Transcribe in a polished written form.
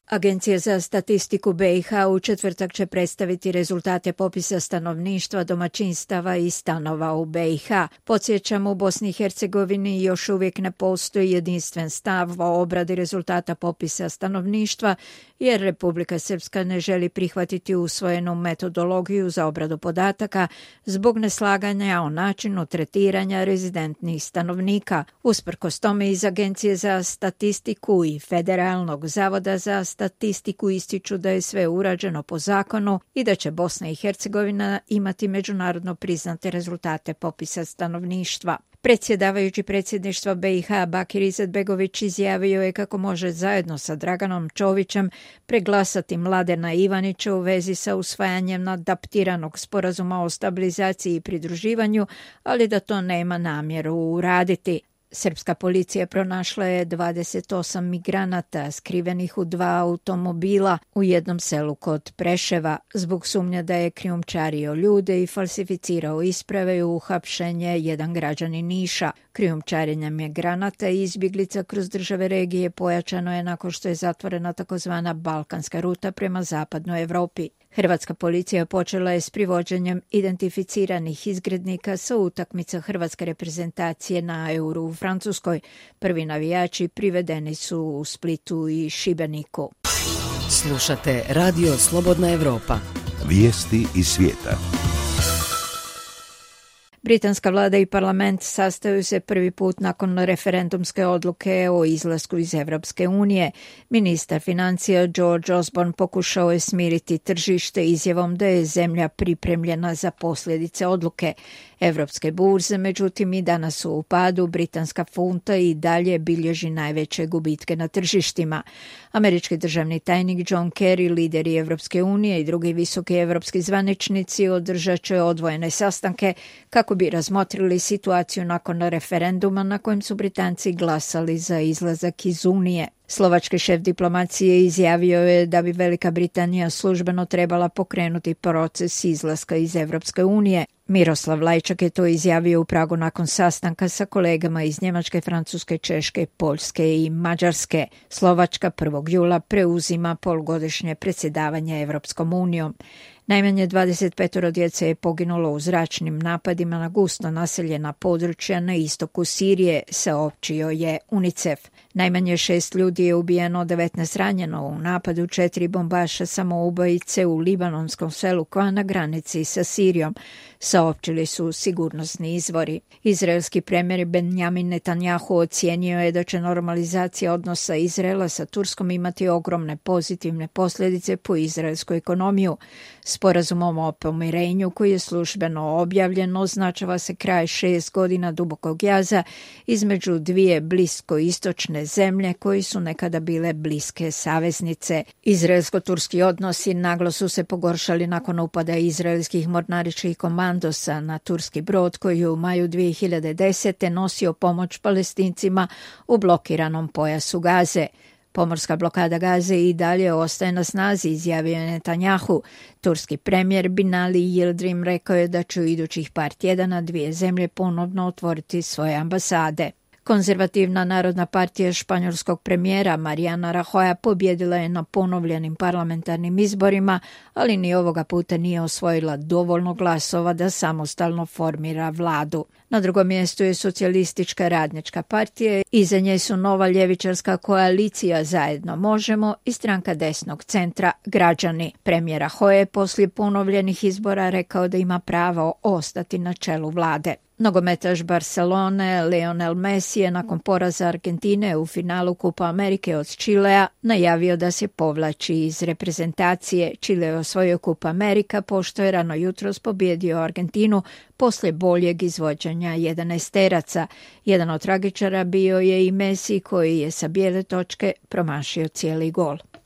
Agencija za statistiku BiH u četvrtak će predstaviti rezultate popisa stanovništva, domaćinstava i stanova u BiH. Podsjećam, u Bosni i Hercegovini još uvijek ne postoji jedinstven stav o obradi rezultata popisa stanovništva, jer Republika Srpska ne želi prihvatiti usvojenu metodologiju za obradu podataka zbog neslaganja o načinu tretiranja rezidentnih stanovnika. Usprkos tome, iz Agencije za statistiku i Federalnog zavoda za statistiku ističu da je sve urađeno po zakonu i da će Bosna i Hercegovina imati međunarodno priznate rezultate popisa stanovništva. Predsjedavajući predsjedništva BiH Bakir Izetbegović izjavio je kako može zajedno sa Draganom Čovićem preglasati Mladena Ivanića u vezi sa usvajanjem adaptiranog sporazuma o stabilizaciji i pridruživanju, ali da to nema namjeru uraditi. Srpska policija pronašla je 28 migranata skrivenih u 2 automobila u jednom selu kod Preševa. Zbog sumnja da je krijumčario ljude i falsificirao isprave, uhapšen je jedan građanin Niša. Krijumčarenje migranata i izbjeglica kroz države regije pojačano je nakon što je zatvorena takozvana Balkanska ruta prema zapadnoj Evropi. Hrvatska policija počela je s privođenjem identificiranih izgrednika sa utakmica hrvatske reprezentacije na Euru u Francuskoj. Prvi navijači privedeni su u Splitu i Šibeniku. Slušate Radio Slobodna Evropa. Vijesti iz svijeta. Britanska vlada i parlament sastaju se prvi put nakon referendumske odluke o izlasku iz Evropske unije. Ministar financija George Osborne pokušao je smiriti tržište izjavom da je zemlja pripremljena za posljedice odluke. Evropske burze, međutim, i danas su u padu. Britanska funta i dalje bilježi najveće gubitke na tržištima. Američki državni tajnik John Kerry, lideri Evropske unije i drugi visoki evropski zvaničnici održat će odvojene sastanke kako bi razmotrili situaciju nakon referenduma na kojem su Britanci glasali za izlazak iz Unije. Slovački šef diplomacije izjavio je da bi Velika Britanija službeno trebala pokrenuti proces izlaska iz Evropske unije. Miroslav Lajčak je to izjavio u Pragu nakon sastanka sa kolegama iz Njemačke, Francuske, Češke, Poljske i Mađarske. Slovačka 1. jula preuzima polugodišnje predsjedavanje Evropskom unijom. Najmanje 25 djece je poginulo u zračnim napadima na gusto naseljena područja na istoku Sirije, saopćio je UNICEF. Najmanje 6 ljudi je ubijeno, 19 ranjeno u napadu 4 bombaša samoubojice u libanonskom selu koja na granici sa Sirijom, saopćili su sigurnosni izvori. Izraelski premijer Benjamin Netanjahu ocijenio je da će normalizacija odnosa Izraela sa Turskom imati ogromne pozitivne posljedice po izraelsku ekonomiju. Sporazumom o pomirenju koji je službeno objavljen označava se kraj 6 godina dubokog jaza između dvije bliskoistočne zemlje koji su nekada bile bliske saveznice. Izraelsko-turski odnosi naglo su se pogoršali nakon upada izraelskih mornaričkih komandosa na turski brod koji je u maju 2010. nosio pomoć Palestincima u blokiranom pojasu Gaze. Pomorska blokada Gaze i dalje ostaje na snazi, izjavio je Netanjahu. Turski premijer Binali Yildirim rekao je da će u idućih par tjedana dvije zemlje ponovno otvoriti svoje ambasade. Konzervativna narodna partija španjolskog premijera Mariana Rajoya pobjedila je na ponovljenim parlamentarnim izborima, ali ni ovoga puta nije osvojila dovoljno glasova da samostalno formira vladu. Na drugom mjestu je socijalistička radnička partija, iza nje su nova ljevičarska koalicija Zajedno možemo i stranka desnog centra Građani. Premijer Rajoy je poslije ponovljenih izbora rekao da ima pravo ostati na čelu vlade. Nogometaš Barcelone Lionel Messi je nakon poraza Argentine u finalu Kupa Amerike od Čilea najavio da se povlači iz reprezentacije. Čile je osvojio Kupa Amerika pošto je rano jutros pobjedio Argentinu poslije boljeg izvođenja 11-teraca. Jedan od tragičara bio je i Messi koji je sa bijele točke promašio cijeli gol.